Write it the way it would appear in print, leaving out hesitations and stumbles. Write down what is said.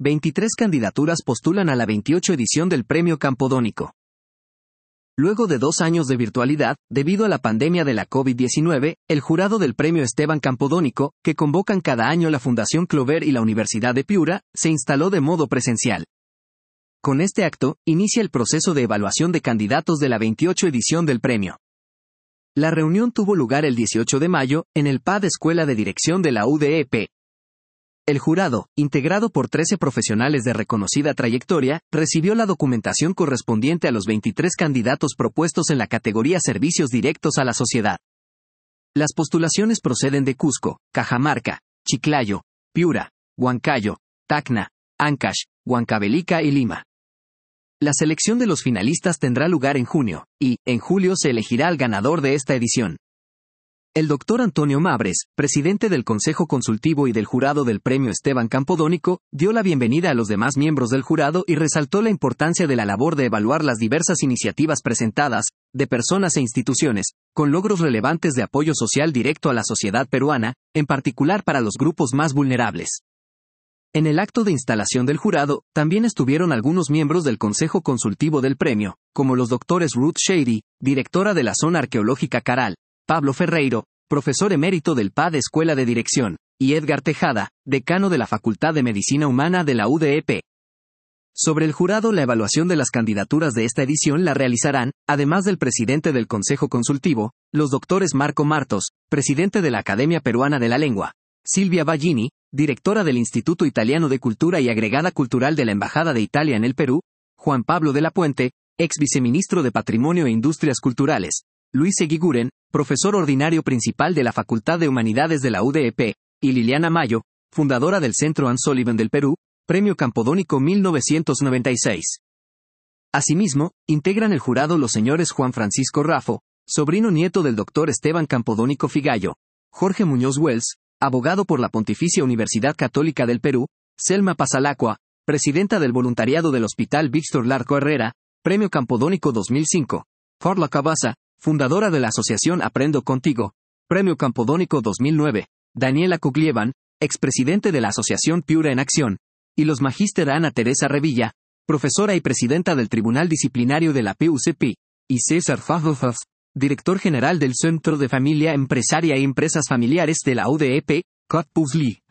23 candidaturas postulan a la 28 edición del Premio Campodónico. Luego de 2 años de virtualidad, debido a la pandemia de la COVID-19, el jurado del Premio Esteban Campodónico, que convocan cada año la Fundación Clover y la Universidad de Piura, se instaló de modo presencial. Con este acto, inicia el proceso de evaluación de candidatos de la 28 edición del premio. La reunión tuvo lugar el 18 de mayo, en el PAD Escuela de Dirección de la UDEP. El jurado, integrado por 13 profesionales de reconocida trayectoria, recibió la documentación correspondiente a los 23 candidatos propuestos en la categoría Servicios Directos a la Sociedad. Las postulaciones proceden de Cusco, Cajamarca, Chiclayo, Piura, Huancayo, Tacna, Ancash, Huancavelica y Lima. La selección de los finalistas tendrá lugar en junio, y, en julio se elegirá al ganador de esta edición. El doctor Antonio Mabres, presidente del Consejo Consultivo y del jurado del Premio Esteban Campodónico, dio la bienvenida a los demás miembros del jurado y resaltó la importancia de la labor de evaluar las diversas iniciativas presentadas, de personas e instituciones, con logros relevantes de apoyo social directo a la sociedad peruana, en particular para los grupos más vulnerables. En el acto de instalación del jurado, también estuvieron algunos miembros del Consejo Consultivo del Premio, como los doctores Ruth Shady, directora de la Zona Arqueológica Caral, Pablo Ferreiro, profesor emérito del PAD Escuela de Dirección, y Edgar Tejada, decano de la Facultad de Medicina Humana de la UDEP. Sobre el jurado, la evaluación de las candidaturas de esta edición la realizarán, además del presidente del Consejo Consultivo, los doctores Marco Martos, presidente de la Academia Peruana de la Lengua, Silvia Baggini, directora del Instituto Italiano de Cultura y agregada cultural de la Embajada de Italia en el Perú, Juan Pablo de la Puente, ex viceministro de Patrimonio e Industrias Culturales, Luis Eguiguren, profesor ordinario principal de la Facultad de Humanidades de la UDEP, y Liliana Mayo, fundadora del Centro Anne Sullivan del Perú, Premio Campodónico 1996. Asimismo, integran el jurado los señores Juan Francisco Raffo, sobrino nieto del doctor Esteban Campodónico Figallo, Jorge Muñoz Wells, abogado por la Pontificia Universidad Católica del Perú, Selma Pasalacqua, presidenta del voluntariado del Hospital Víctor Larco Herrera, Premio Campodónico 2005, Carla Cabaza, fundadora de la Asociación Aprendo Contigo, Premio Campodónico 2009, Daniela Cuglievan, expresidente de la Asociación Piura en Acción, y los magíster Ana Teresa Revilla, profesora y presidenta del Tribunal Disciplinario de la PUCP, y César Fajofas, director general del Centro de Familia Empresaria e Empresas Familiares de la UDEP, COTPUSLI.